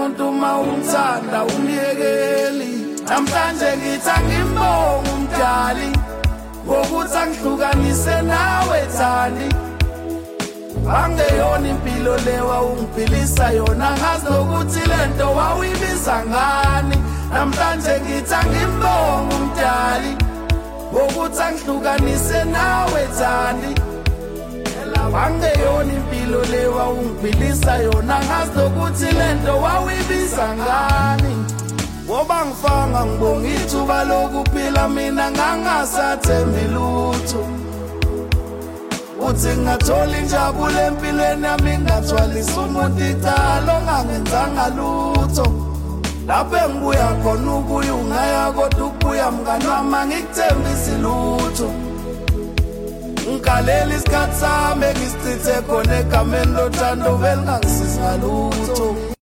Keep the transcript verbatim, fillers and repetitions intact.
umuntu mawumthanda umyekeli. Namhlanje ngithi angimbonge umdali ngokuthi angihlukanise nawe Thandi. Angeyona impilo lewa ungiphilisa yona, ngazi nokuthi lento wawuyibiza ngani. Namhlanje ngithi angimbonge umdali ngokuthi angihlukanise nawe Thandi. Angeyona impilo lewa ungiphilisa yona, ngazi nokuthi lento wawuyibiza ngani. Ngoba ngifanga ngibonga ithuba lokuphila mina ngangasathembi lutho. Uthi ngathola injabulo empilweni yami ngathwalisa umuntu icala ongangenzanga lutho. Lapho engibuya khona ubuya ungaya kodwa ukubuya mngani wami angikuthembisi lutho. Ngikalela isikhathi sami engisichithe khona egameni lothando vele ngangisiza lutho.